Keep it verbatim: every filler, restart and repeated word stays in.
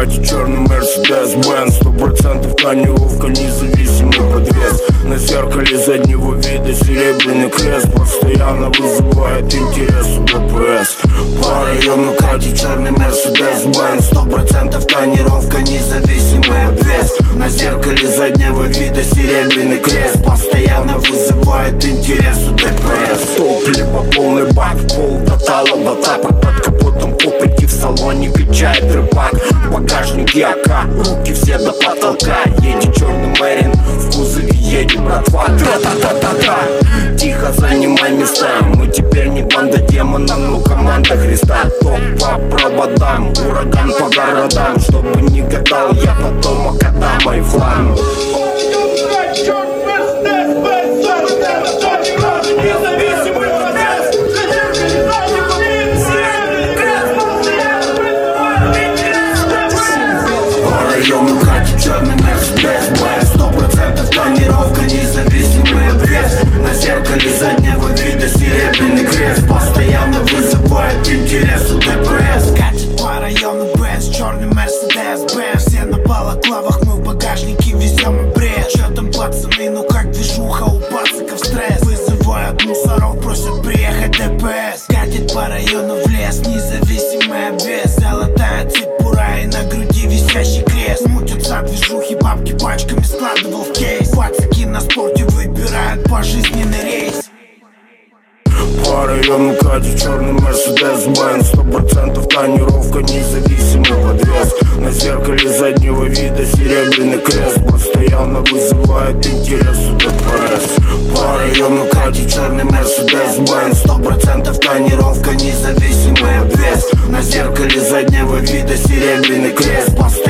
кате черный Мерседес Бенз. Сто процентов тонировка, независимый подвес. На зеркале заднего вида серебряный крест постоянно вызывает интерес у ДПС. По району кате черный Мерседес Бенз. Сто процентов тонировка, независимый подвес. На зеркале заднего вида серебряный крест постоянно вызывает интерес у ДПС. Топливо полный бак, пол до тала, до тапок. Под капотом куприки, в салоне качает рыбак. В багажнике АК, руки все до потолка. Едет черный Мэрин, в кузове едет братва. Тра-та-та-та-та. Тихо занимай места, мы теперь не банда демонов, но команда Христа. Топ по проводам, ураган по городам. Чтобы не гадал, я потомок Адама и Флам. Району кате черный Мерседес Бенз. Сто процентов тонировка, независимый обвес. На зеркале заднего вида серебряный крест постоянно вызывает интерес у ДПС. Катит по району Бенз, черный Мерседес Бенз. Все на балаклавах, мы в багажнике везем и бред. Чё там, пацаны, ну как движуха, у пациков стресс. Вызывают мусоров, просят приехать ДПС. Катит по району в лес, независимый обвес. Золотая цепь бура и на груди висящий крест. Мутятся движухи, бабки пачками складывал в кейс. Пацаки на спорте выбирают пожизненный рейс. По району кате черный Мерседес Бенз. Сто процентов тонировка, независимый подвес. На зеркале заднего вида серебряный крест постоянно вызывает интерес у ДПС. По району кате черный Мерседес Бенз. Сто процентов тонировка, независимый обвес. На зеркале заднего вида серебряный крест постоянно